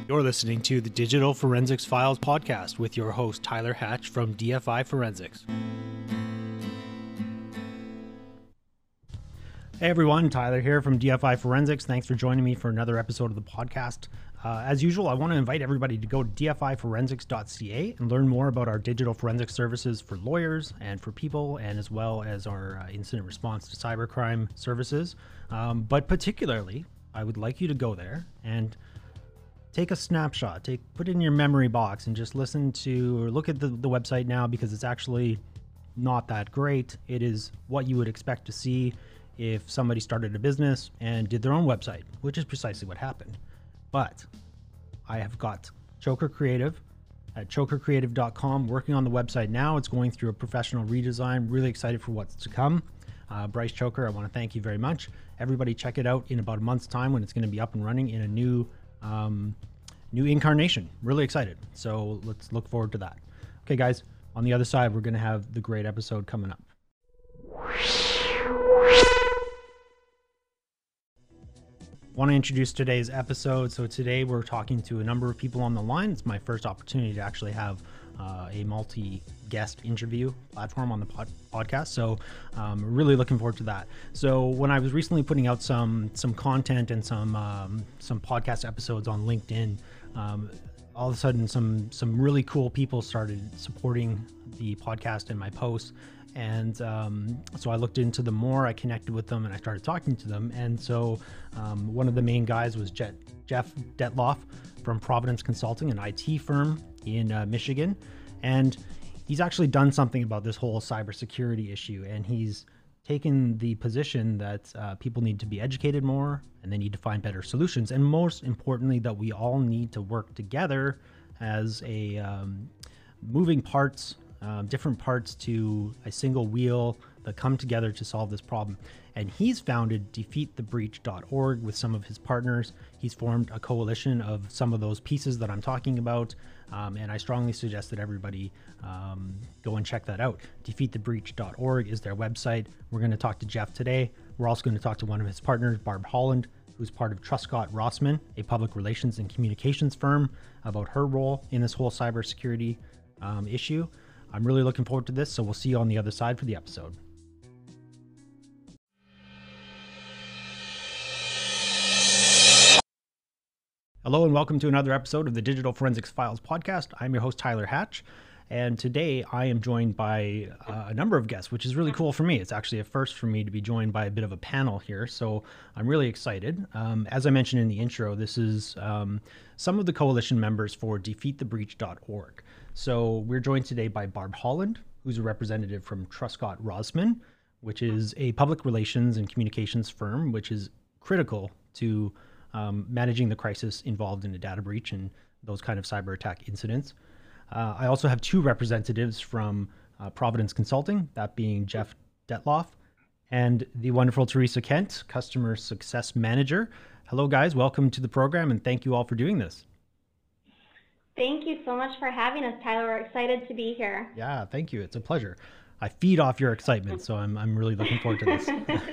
You're listening to the Digital Forensics Files podcast with your host, Tyler Hatch from DFI Forensics. Hey everyone, Tyler here from DFI Forensics. Thanks for joining me for another episode of the podcast. As usual, I want to invite everybody to go to dfiforensics.ca and learn more about our digital forensic services for lawyers and for people, and as well as our incident response to cybercrime services. But particularly, I would like you to go there and take a snapshot, put it in your memory box and just listen to or look at the website now, because it's actually not that great. It is what you would expect to see if somebody started a business and did their own website, which is precisely what happened. But I have got Choker Creative at chokercreative.com working on the website now. It's going through a professional redesign. Really excited for what's to come. Bryce Choker, I want to thank you very much. Everybody check it out in about a month's time when it's going to be up and running in a new incarnation. Really excited. So let's look forward to that. Okay, guys, on the other side, we're going to have the great episode coming up. Want to introduce today's episode. So today we're talking to a number of people on the line. It's my first opportunity to actually have a multi-guest interview platform on the podcast. So really looking forward to that. So when I was recently putting out some content and some podcast episodes on LinkedIn, all of a sudden some really cool people started supporting the podcast and my posts. And so I looked into them more, I connected with them, and I started talking to them. And so one of the main guys was Jeff Detloff from Providence Consulting, an IT firm in Michigan. And he's actually done something about this whole cybersecurity issue. And he's taken the position that people need to be educated more, and they need to find better solutions. And most importantly, that we all need to work together as a moving parts, different parts to a single wheel that come together to solve this problem. And he's founded defeatthebreach.org with some of his partners. He's formed a coalition of some of those pieces that I'm talking about. And I strongly suggest that everybody go and check that out. Defeatthebreach.org is their website. We're going to talk to Jeff today. We're also going to talk to one of his partners, Barb Holland, who's part of Truscott Rossman, a public relations and communications firm, about her role in this whole cybersecurity issue. I'm really looking forward to this, so we'll see you on the other side for the episode. Hello and welcome to another episode of the Digital Forensics Files podcast. I'm your host, Tyler Hatch, and today I am joined by a number of guests, which is really cool for me. It's actually a first for me to be joined by a bit of a panel here, so I'm really excited. As I mentioned in the intro, this is some of the coalition members for defeatthebreach.org. So we're joined today by Barb Holland, who's a representative from Truscott Rossman, which is a public relations and communications firm, which is critical to managing the crisis involved in a data breach and those kind of cyber attack incidents. I also have two representatives from Providence Consulting, that being Jeff Detloff and the wonderful Teresa Kent, Customer Success Manager. Hello, guys. Welcome to the program, and thank you all for doing this. Thank you so much for having us, Tyler. We're excited to be here. Yeah, thank you. It's a pleasure. I feed off your excitement, so I'm really looking forward to this.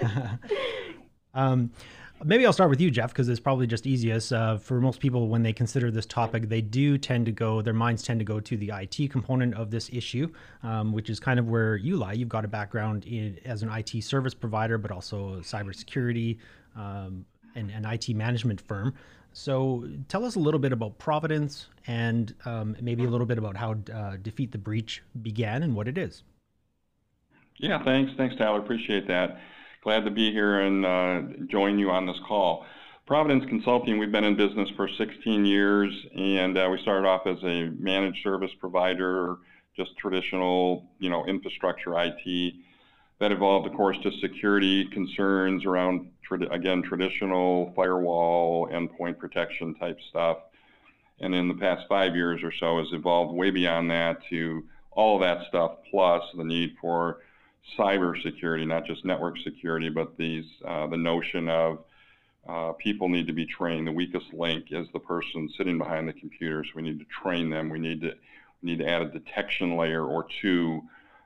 Maybe I'll start with you, Jeff, because it's probably just easiest. For most people, when they consider this topic, they do tend to go, their minds tend to go to the IT component of this issue, which is kind of where you lie. You've got a background as an IT service provider, but also cybersecurity and an IT management firm. So tell us a little bit about Providence and maybe a little bit about how Defeat the Breach began and what it is. Yeah, thanks, Tyler. Appreciate that. Glad to be here and join you on this call. Providence Consulting, we've been in business for 16 years, and we started off as a managed service provider, just traditional, infrastructure IT. That evolved, of course, to security concerns around, traditional firewall, endpoint protection type stuff. And in the past 5 years or so has evolved way beyond that to all of that stuff, plus the need for cyber security, not just network security, but the notion of people need to be trained. The weakest link is the person sitting behind the computer, so we need to train them. We need to add a detection layer or two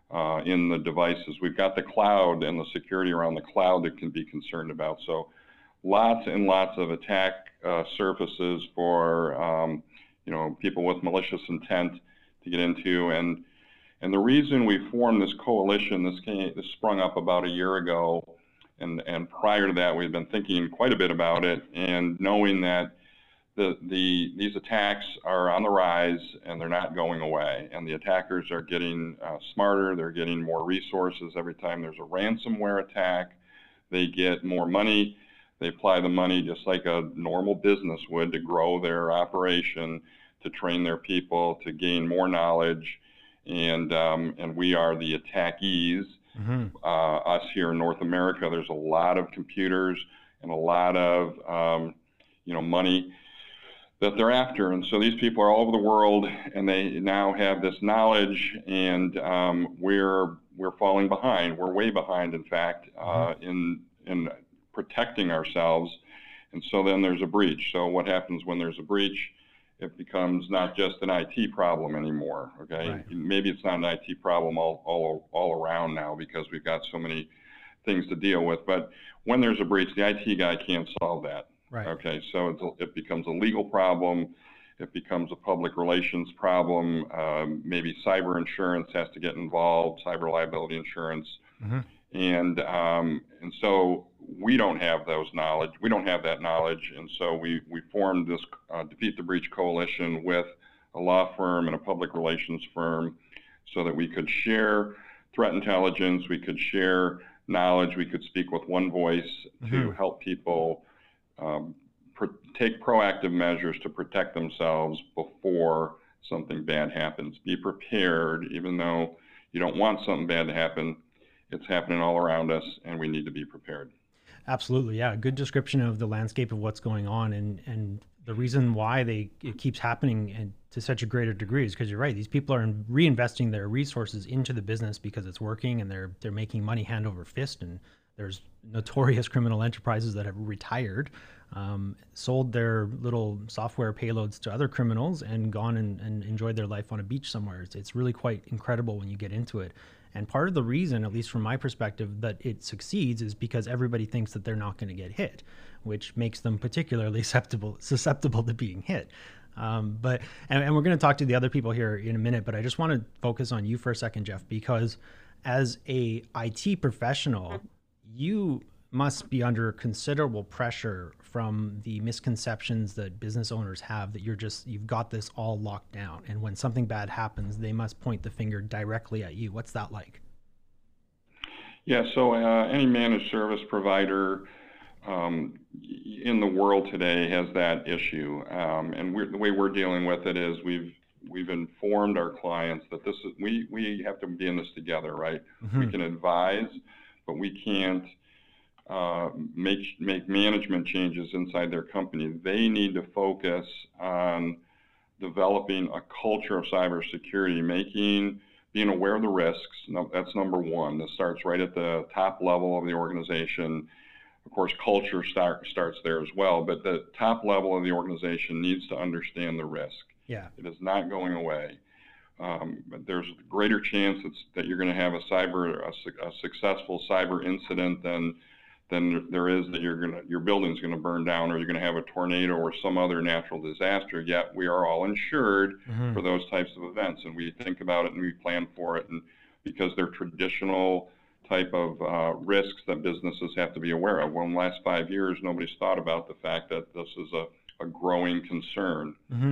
in the devices. We've got the cloud and the security around the cloud that can be concerned about. So lots and lots of attack surfaces for people with malicious intent to get into. And the reason we formed this coalition, this sprung up about a year ago, and prior to that, we've been thinking quite a bit about it, and knowing that these attacks are on the rise and they're not going away, and the attackers are getting smarter. They're getting more resources every time there's a ransomware attack. They get more money. They apply the money just like a normal business would to grow their operation, to train their people, to gain more knowledge, and we are the attackees. Mm-hmm. Us here in North America, there's a lot of computers and a lot of money that they're after, and so these people are all over the world, and they now have this knowledge, and we're falling behind. We're way behind, in fact, in protecting ourselves, and so then there's a breach. So what happens when there's a breach? It becomes not just an IT problem anymore. Okay, right. Maybe it's not an IT problem all around now because we've got so many things to deal with. But when there's a breach, the IT guy can't solve that. Right. Okay, so it becomes a legal problem. It becomes a public relations problem. Maybe cyber insurance has to get involved, cyber liability insurance, and so we don't have those knowledge. We don't have that knowledge, and so we formed this Defeat the Breach Coalition with a law firm and a public relations firm, so that we could share threat intelligence, we could share knowledge, we could speak with one voice to help people take proactive measures to protect themselves before something bad happens. Be prepared, even though you don't want something bad to happen. It's happening all around us, and we need to be prepared. Absolutely, yeah. Good description of the landscape of what's going on, and the reason why it keeps happening and to such a greater degree is because you're right. These people are reinvesting their resources into the business because it's working, and they're making money hand over fist. And there's notorious criminal enterprises that have retired, sold their little software payloads to other criminals, and gone and enjoyed their life on a beach somewhere. It's really quite incredible when you get into it. And part of the reason, at least from my perspective, that it succeeds is because everybody thinks that they're not going to get hit, which makes them particularly susceptible to being hit. But we're going to talk to the other people here in a minute, but I just want to focus on you for a second, Jeff, because as a IT professional, you must be under considerable pressure from the misconceptions that business owners have that you've got this all locked down. And when something bad happens, they must point the finger directly at you. What's that like? Yeah, so any managed service provider in the world today has that issue. And the way we're dealing with it is we've informed our clients that we have to be in this together, right? Mm-hmm. We can advise, but we can't make management changes inside their company. They need to focus on developing a culture of cybersecurity, being aware of the risks. That's number one. This starts right at the top level of the organization. Of course, culture starts there as well, but the top level of the organization needs to understand the risk. Yeah. It is not going away. But there's a greater chance that you're going to have a successful cyber incident than there is that your building's going to burn down, or you're going to have a tornado or some other natural disaster. Yet we are all insured for those types of events, and we think about it and we plan for it, and because they're traditional type of risks that businesses have to be aware of. Well, in the last 5 years, nobody's thought about the fact that this is a growing concern.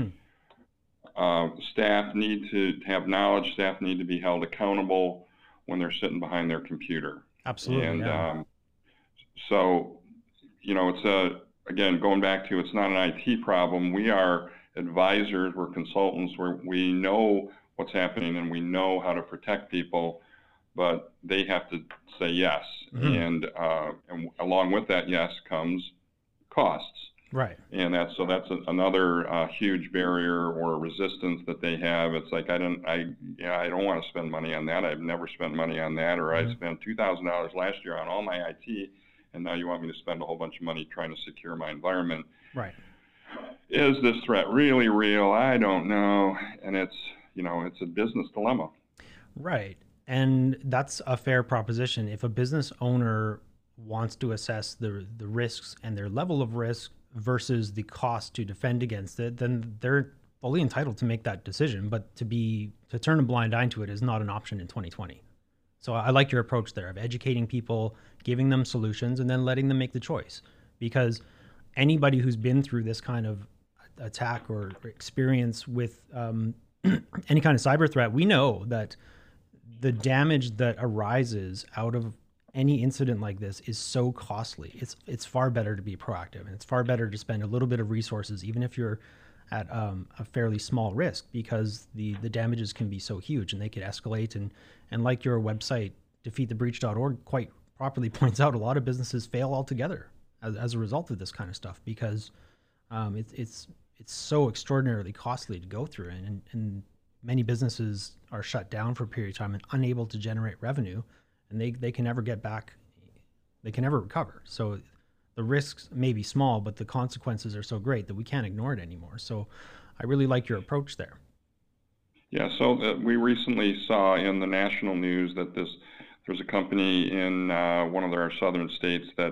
Staff need to have knowledge. Staff need to be held accountable when they're sitting behind their computer. Absolutely. And yeah. So, it's again, going back to, it's not an IT problem. We are advisors, we're consultants, we know what's happening and we know how to protect people, but they have to say yes. And along with that yes comes costs. Right. And that's another huge barrier or resistance that they have. It's like, I don't want to spend money on that. I've never spent money on that, or I spent $2,000 last year on all my IT, and now you want me to spend a whole bunch of money trying to secure my environment. Right. Is this threat really real? I don't know. And it's a business dilemma. Right. And that's a fair proposition. If a business owner wants to assess the risks and their level of risk versus the cost to defend against it, then they're fully entitled to make that decision. But to turn a blind eye to it is not an option in 2020. So I like your approach there of educating people, giving them solutions, and then letting them make the choice. Because anybody who's been through this kind of attack or experience with any kind of cyber threat, we know that the damage that arises out of any incident like this is so costly. It's far better to be proactive, and it's far better to spend a little bit of resources, even if you're at a fairly small risk, because the damages can be so huge and they could escalate. And like your website, defeatthebreach.org, quite properly points out, a lot of businesses fail altogether as a result of this kind of stuff, because it's so extraordinarily costly to go through, and many businesses are shut down for a period of time and unable to generate revenue, and they can never get back, they can never recover. So the risks may be small, but the consequences are so great that we can't ignore it anymore. So I really like your approach there. Yeah, so we recently saw in the national news that there's a company in one of our southern states that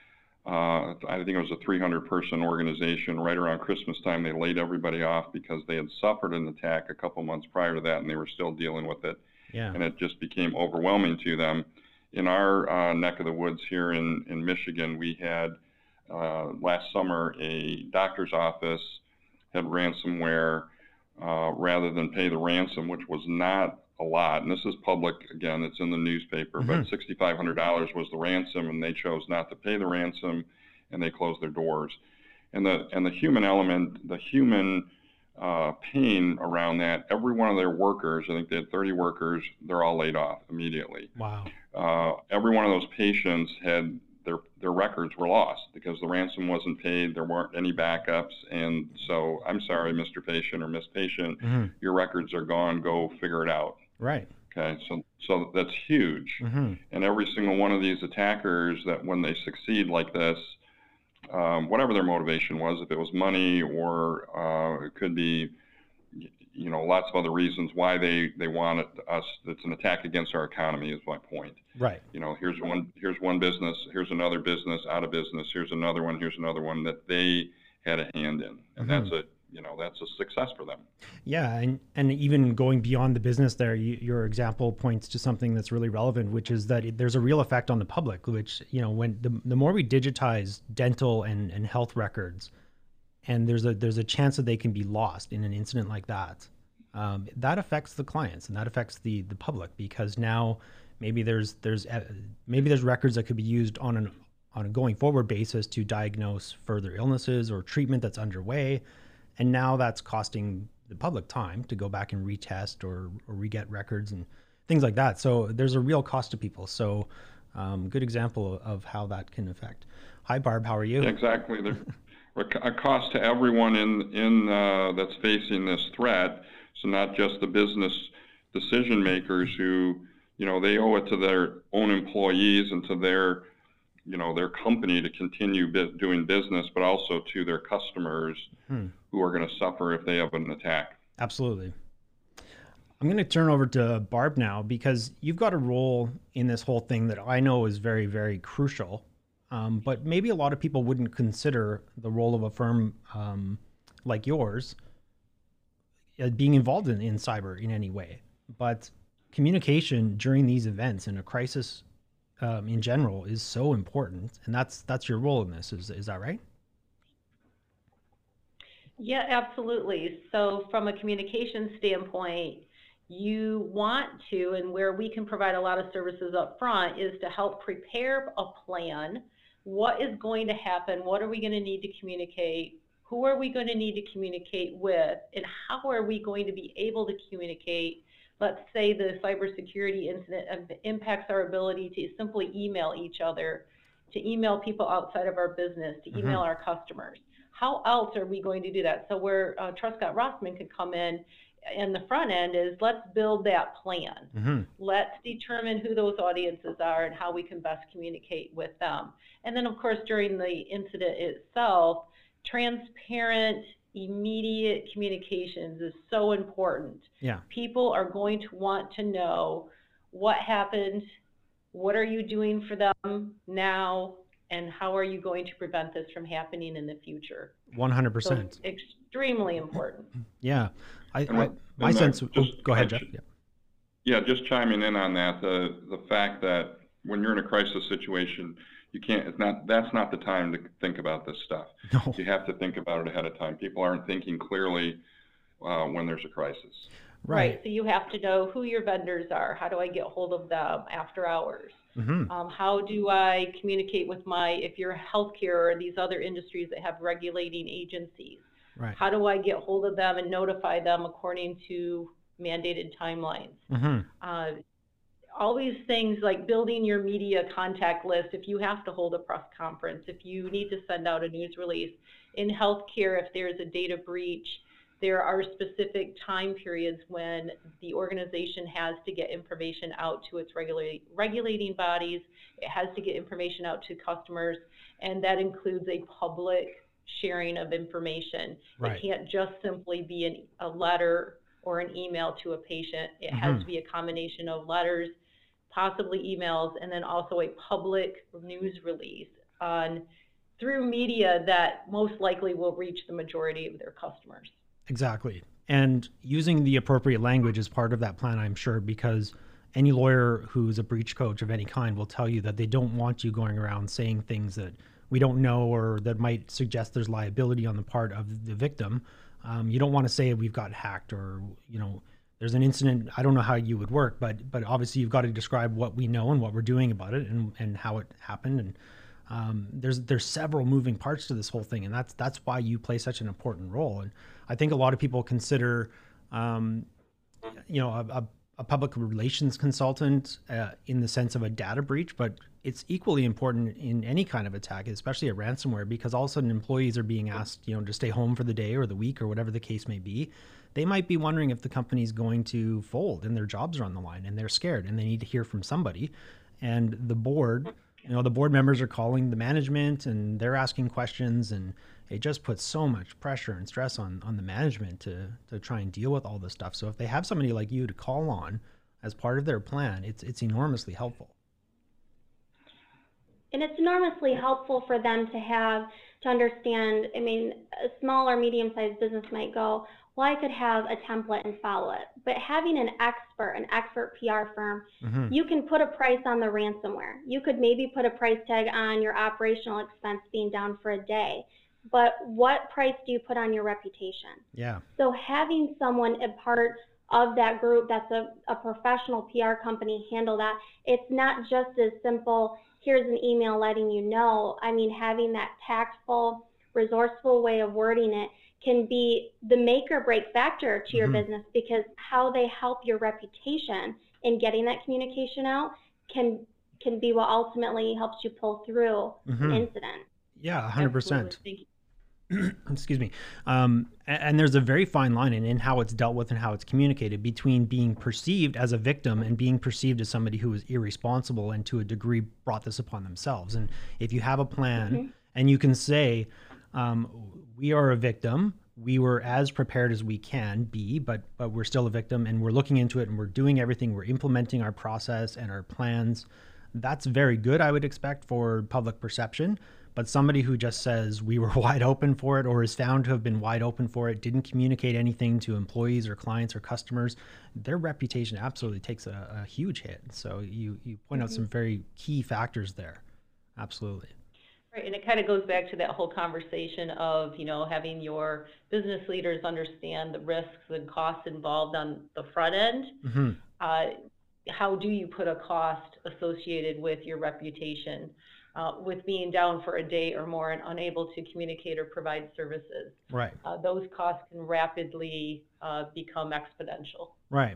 I think it was a 300-person organization. Right around Christmas time, they laid everybody off because they had suffered an attack a couple months prior to that, and they were still dealing with it. Yeah. And it just became overwhelming to them. In our neck of the woods here in Michigan, we had last summer a doctor's office had ransomware. Rather than pay the ransom, which was not a lot, and this is public, again, it's in the newspaper, but $6,500 was the ransom, and they chose not to pay the ransom, and they closed their doors. And the human element, the human pain around that, every one of their workers, I think they had 30 workers, they're all laid off immediately. Wow. Every one of those patients had their records were lost because the ransom wasn't paid. There weren't any backups. And so, I'm sorry, Mr. Patient or Miss Patient, your records are gone. Go figure it out. Right. Okay. So that's huge. And every single one of these attackers, that when they succeed like this, whatever their motivation was, if it was money or it could be, lots of other reasons why they wanted us. It's an attack against our economy, is my point. Right. Here's one business, here's another business out of business, here's another one that they had a hand in, and that's a success for them. Yeah, and even going beyond the business there, your example points to something that's really relevant, which is that there's a real effect on the public, which, when the more we digitize dental and health records, and there's a chance that they can be lost in an incident like that, that affects the clients and that affects the public, because now maybe there's records that could be used on a going forward basis to diagnose further illnesses or treatment that's underway, and now that's costing the public time to go back and retest or re-get records and things like that. So there's a real cost to people. So good example of how that can affect. Hi, Barb, how are you? Exactly. A cost to everyone in that's facing this threat. So not just the business decision makers who, they owe it to their own employees and to their company to continue doing business, but also to their customers who are going to suffer if they have an attack. Absolutely. I'm going to turn over to Barb now, because you've got a role in this whole thing that I know is very, very crucial. But maybe a lot of people wouldn't consider the role of a firm like yours being involved in cyber in any way. But communication during these events and a crisis in general is so important, and that's your role in this. Is that right? Yeah, absolutely. So from a communication standpoint, you want to, and where we can provide a lot of services up front, is to help prepare a plan. What is going to happen? What are we going to need to communicate? Who are we going to need to communicate with? And how are we going to be able to communicate? Let's say the cybersecurity incident impacts our ability to simply email each other, to email people outside of our business, to email our customers. How else are we going to do that? So where Truscott Rossman could come in the front end is, let's build that plan. Let's determine who those audiences are and how we can best communicate with them. And then, of course, during the incident itself, transparent, immediate communications is so important. Yeah. People are going to want to know what happened, what are you doing for them now, and how are you going to prevent this from happening in the future? 100%. So extremely important. Yeah. My And sense, just go ahead, Jeff. Yeah. Yeah, just chiming in on that, the fact that when you're in a crisis situation, you can't, that's not the time to think about this stuff. No. You have to think about it ahead of time. People aren't thinking clearly when there's a crisis. Right. So you have to know who your vendors are. How do I get hold of them after hours? Mm-hmm. How do I communicate with if you're healthcare or these other industries that have regulating agencies? Right. How do I get hold of them and notify them according to mandated timelines? Mm-hmm. Always things like building your media contact list. If you have to hold a press conference, if you need to send out a news release. In healthcare, if there's a data breach, there are specific time periods when the organization has to get information out to its regulating bodies. It has to get information out to customers, and that includes a public sharing of information. Right. It can't just simply be a letter or an email to a patient. It has to be a combination of letters, possibly emails, and then also a public news release through media that most likely will reach the majority of their customers. Exactly. And using the appropriate language is part of that plan, I'm sure, because any lawyer who's a breach coach of any kind will tell you that they don't want you going around saying things that we don't know or that might suggest there's liability on the part of the victim. You don't want to say we've got hacked or, there's an incident. I don't know how you would work, but obviously you've got to describe what we know and what we're doing about it and how it happened. And there's several moving parts to this whole thing, and that's why you play such an important role. And I think a lot of people consider, a public relations consultant in the sense of a data breach, but it's equally important in any kind of attack, especially a ransomware, because all of a sudden employees are being asked, to stay home for the day or the week or whatever the case may be. They might be wondering if the company's going to fold and their jobs are on the line and they're scared and they need to hear from somebody. And the board members are calling the management and they're asking questions, and it just puts so much pressure and stress on the management to try and deal with all this stuff. So if they have somebody like you to call on as part of their plan, it's enormously helpful. And it's enormously helpful for them to understand. I mean, a small or medium-sized business might go, well, I could have a template and follow it. But having an expert PR firm, you can put a price on the ransomware. You could maybe put a price tag on your operational expense being down for a day. But what price do you put on your reputation? Yeah. So having someone a part of that group that's a professional PR company handle that, it's not just as simple, here's an email letting you know. I mean, having that tactful, resourceful way of wording it can be the make or break factor to your business, because how they help your reputation in getting that communication out can be what ultimately helps you pull through an incident. Yeah, 100%. Excuse me. And there's a very fine line in how it's dealt with and how it's communicated between being perceived as a victim and being perceived as somebody who is irresponsible and to a degree brought this upon themselves. And if you have a plan and you can say, we are a victim, we were as prepared as we can be, but we're still a victim and we're looking into it and we're doing everything, we're implementing our process and our plans. That's very good, I would expect, for public perception. But somebody who just says we were wide open for it or is found to have been wide open for it, didn't communicate anything to employees or clients or customers, their reputation absolutely takes a huge hit. So you point out some very key factors there. Absolutely. Right, and it kind of goes back to that whole conversation of, having your business leaders understand the risks and costs involved on the front end. How do you put a cost associated with your reputation? With being down for a day or more and unable to communicate or provide services. Right. Those costs can rapidly become exponential. Right.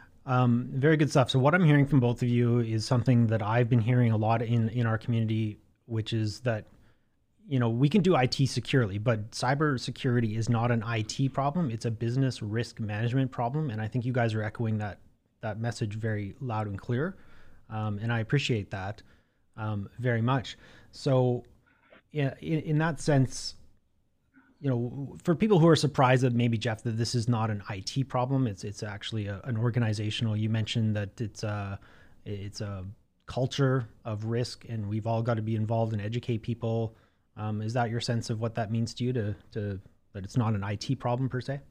Very good stuff. So what I'm hearing from both of you is something that I've been hearing a lot in our community, which is that, we can do IT securely, but cybersecurity is not an IT problem. It's a business risk management problem. And I think you guys are echoing that message very loud and clear. And I appreciate that. Very much. So yeah, in that sense, for people who are surprised that maybe, Jeff, that this is not an IT problem, it's actually an organizational. You mentioned that it's a culture of risk, and we've all got to be involved and educate people. Is that your sense of what that means to you, to that it's not an IT problem per se?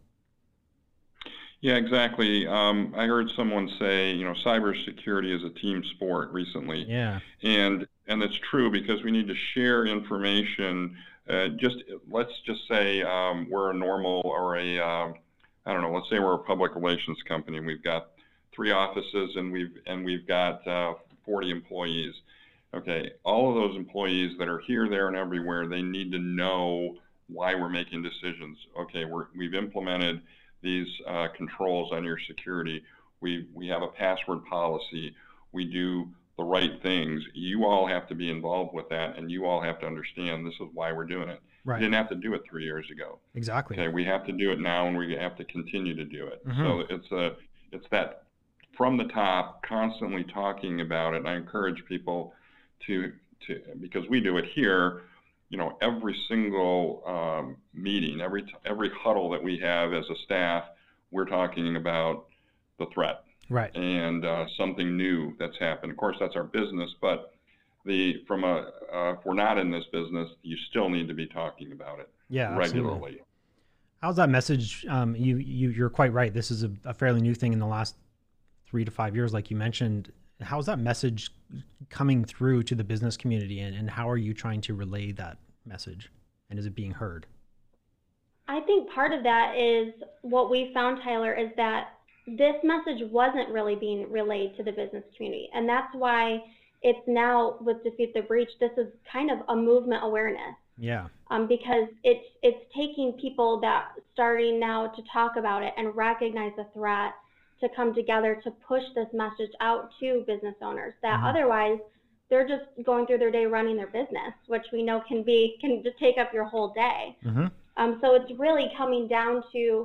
Yeah, exactly. I heard someone say, cybersecurity is a team sport recently, Yeah. and it's true because we need to share information. Let's just say we're a normal or I don't know. Let's say we're a public relations company. We've got 3 offices and we've got 40 employees. Okay, all of those employees that are here, there, and everywhere, they need to know why we're making decisions. Okay, we've implemented these controls on your security. We have a password policy. We do the right things. You all have to be involved with that, and you all have to understand this is why we're doing it. Right. We didn't have to do it 3 years ago. Exactly. Okay, we have to do it now, and we have to continue to do it. Mm-hmm. So it's that from the top, constantly talking about it. And I encourage people to because we do it here. Every single meeting, every huddle that we have as a staff, we're talking about the threat, Right. and something new that's happened. Of course, that's our business, but if we're not in this business, you still need to be talking about it regularly. Absolutely. How's that message? You're quite right. This is a fairly new thing in the last 3 to 5 years, like you mentioned. How's that message coming through to the business community, and how are you trying to relay that message, and is it being heard? I think part of that is what we found, Tyler, is that this message wasn't really being relayed to the business community. And that's why it's now, with Defeat the Breach, this is kind of a movement awareness. Yeah. Because it's taking people that starting now to talk about it and recognize the threat, to come together to push this message out to business owners that Mm-hmm. otherwise they're just going through their day running their business, which we know can just take up your whole day. Mm-hmm. So it's really coming down to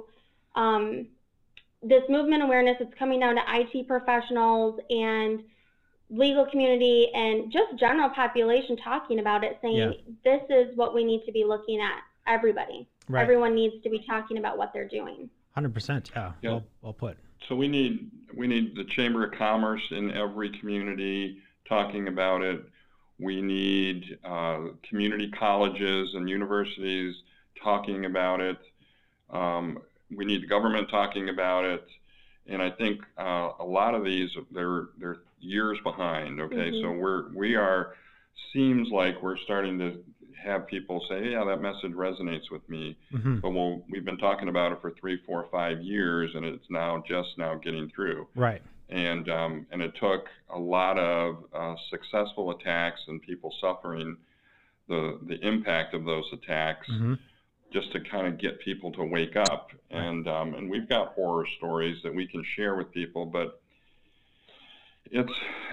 this movement awareness. It's coming down to IT professionals and legal community and just general population talking about it, saying this is what we need to be looking at. Everybody, Right. Everyone needs to be talking about what they're doing. 100%. Yeah. Yeah. Well put. So we need the Chamber of Commerce in every community talking about it. We need community colleges and universities talking about it. We need the government talking about it. And I think a lot of these, they're years behind. Okay, Mm-hmm. so seems like we're starting to have people say, yeah, that message resonates with me. Mm-hmm. But we've been talking about it for 3, 4, 5 years, and it's just now getting through. Right. And it took a lot of successful attacks and people suffering the impact of those attacks, Mm-hmm. just to kind of get people to wake up. Right. And we've got horror stories that we can share with people, but it's,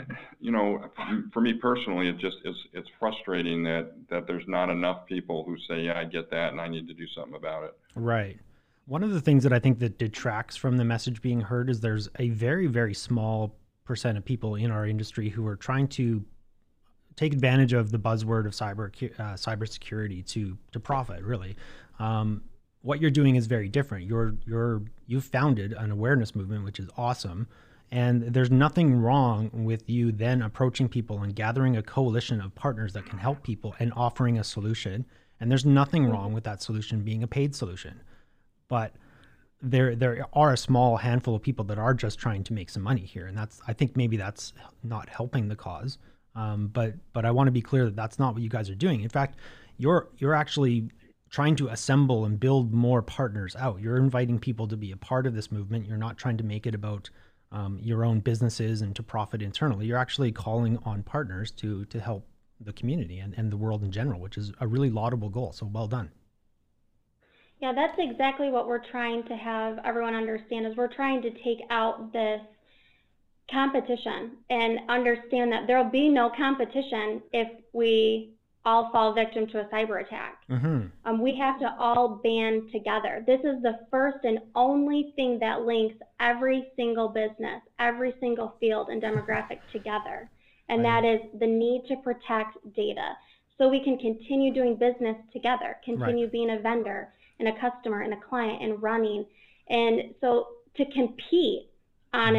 for me personally, it's frustrating that there's not enough people who say, yeah, I get that and I need to do something about it. Right. One of the things that I think that detracts from the message being heard is there's a very, very small percent of people in our industry who are trying to take advantage of the buzzword of cybersecurity to profit, really. What you're doing is very different. You've founded an awareness movement, which is awesome. And there's nothing wrong with you then approaching people and gathering a coalition of partners that can help people and offering a solution. And there's nothing wrong with that solution being a paid solution. But there are a small handful of people that are just trying to make some money here. And I think maybe that's not helping the cause. But I want to be clear that that's not what you guys are doing. In fact, you're actually trying to assemble and build more partners out. You're inviting people to be a part of this movement. You're not trying to make it about your own businesses and to profit internally. You're actually calling on partners to help the community and the world in general, which is a really laudable goal. So well done. Yeah, that's exactly what we're trying to have everyone understand, is we're trying to take out this competition and understand that there'll be no competition if we all fall victim to a cyber attack. Mm-hmm. We have to all band together. This is the first and only thing that links every single business, every single field and demographic together. And that is the need to protect data so we can continue doing business together, continue being a vendor and a customer and a client and running. And so to compete on it,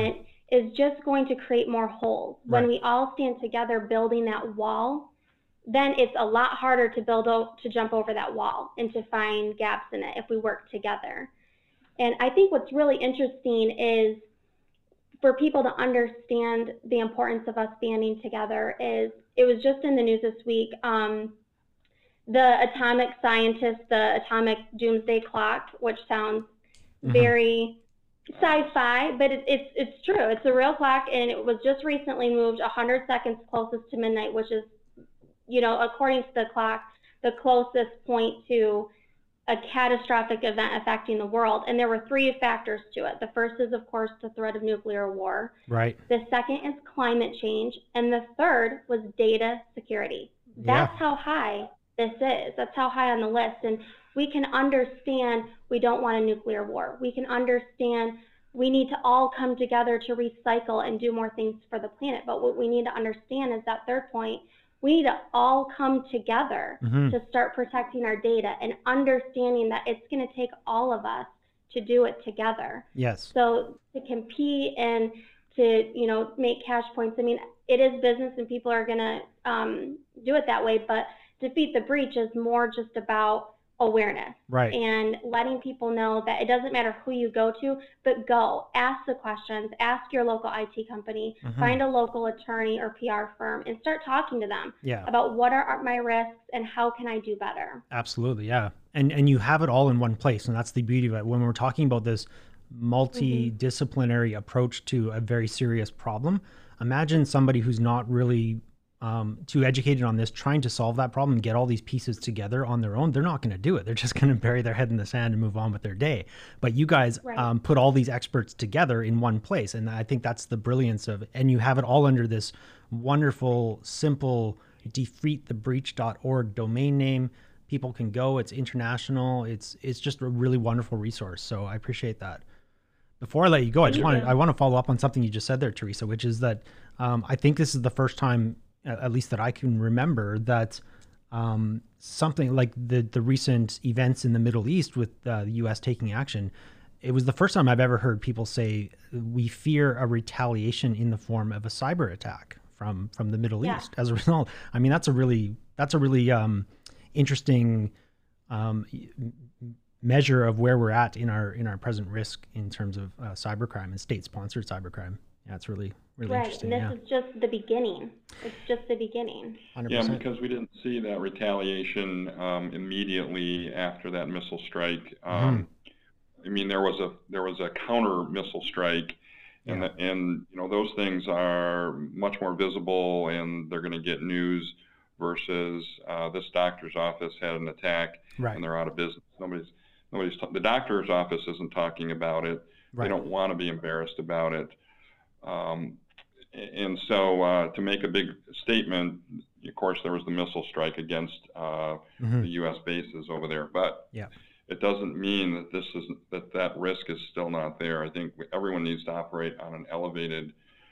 is just going to create more holes. Right. When we all stand together building that wall, then it's a lot harder to jump over that wall and to find gaps in it if we work together. And I think what's really interesting is for people to understand the importance of us banding together is, it was just in the news this week, the atomic scientist, the atomic doomsday clock, which sounds very sci-fi, but it's true. It's a real clock, and it was just recently moved 100 seconds closest to midnight, which is, you know, according to the clock, the closest point to a catastrophic event affecting the world. And there were 3 factors to it. The first is, of course, the threat of nuclear war. Right. The second is climate change. And the third was data security. That's how high this is. That's how high on the list. And we can understand we don't want a nuclear war. We can understand we need to all come together to recycle and do more things for the planet. But what we need to understand is that third point, we need to all come together to start protecting our data and understanding that it's going to take all of us to do it together. Yes. So to compete and to, you know, make cash points, I mean, it is business and people are going to do it that way, but Defeat the Breach is more just about awareness, right, and letting people know that it doesn't matter who you go to, but go ask the questions, ask your local IT company, find a local attorney or PR firm, and start talking to them about what are my risks and how can I do better. Absolutely, yeah. And you have it all in one place, and that's the beauty of it. When we're talking about this multidisciplinary approach to a very serious problem, imagine somebody who's not really too educated on this, trying to solve that problem and get all these pieces together on their own. They're not going to do it. They're just going to bury their head in the sand and move on with their day. But you guys put all these experts together in one place. And I think that's the brilliance of it. And you have it all under this wonderful, simple defeatthebreach.org domain name. People can go, it's international. It's just a really wonderful resource. So I appreciate that. Before I let you go, I want to follow up on something you just said there, Teresa, which is that I think this is the first time, at least that I can remember, that something like the recent events in the Middle East with the U.S. taking action, it was the first time I've ever heard people say we fear a retaliation in the form of a cyber attack from the Middle East as a result. I mean, that's a really interesting measure of where we're at in our present risk in terms of cybercrime and state-sponsored cybercrime. Yeah, it's really interesting. And this is just the beginning. It's just the beginning. 100%. Yeah, because we didn't see that retaliation immediately after that missile strike. I mean, there was a counter missile strike, and and you know, those things are much more visible, and they're going to get news. Versus this doctor's office had an attack, and they're out of business. The doctor's office isn't talking about it. They don't want to be embarrassed about it. And so to make a big statement, of course, there was the missile strike against the U.S. bases over there. But it doesn't mean that that risk is still not there. I think everyone needs to operate on an elevated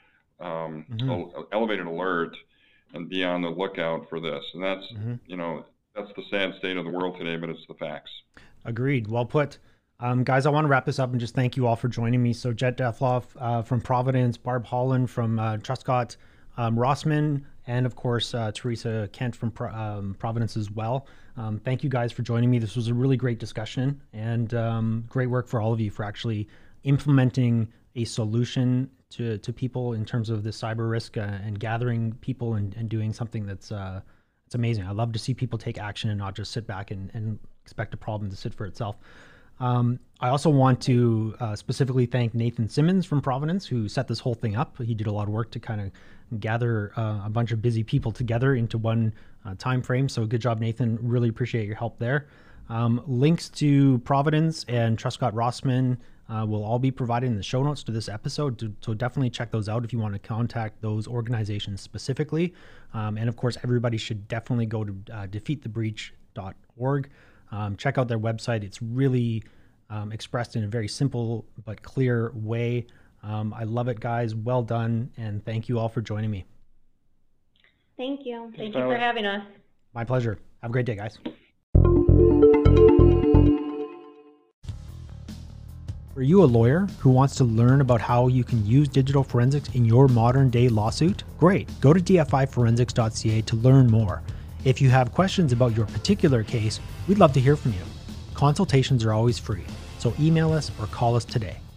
alert and be on the lookout for this. And that's, you know, that's the sad state of the world today, but it's the facts. Agreed. Well put. Guys, I want to wrap this up and just thank you all for joining me. So Jet Defloff from Providence, Barb Holland from Truscott Rossman, and of course, Teresa Kent from Providence as well. Thank you guys for joining me. This was a really great discussion, and great work for all of you for actually implementing a solution to people in terms of the cyber risk and gathering people and doing something that's it's amazing. I love to see people take action and not just sit back and expect a problem to sit for itself. I also want to specifically thank Nathan Simmons from Providence, who set this whole thing up. He did a lot of work to kind of gather a bunch of busy people together into one time frame. So good job, Nathan. Really appreciate your help there. Links to Providence and Truscott Rossman will all be provided in the show notes to this episode. So definitely check those out if you want to contact those organizations specifically. And of course, everybody should definitely go to defeatthebreach.org. Check out their website. It's really expressed in a very simple but clear way. I love it, guys. Well done. And thank you all for joining me. Thank you. Thank you for having us. My pleasure. Have a great day, guys. Are you a lawyer who wants to learn about how you can use digital forensics in your modern day lawsuit? Great. Go to dfiforensics.ca to learn more. If you have questions about your particular case, we'd love to hear from you. Consultations are always free, so email us or call us today.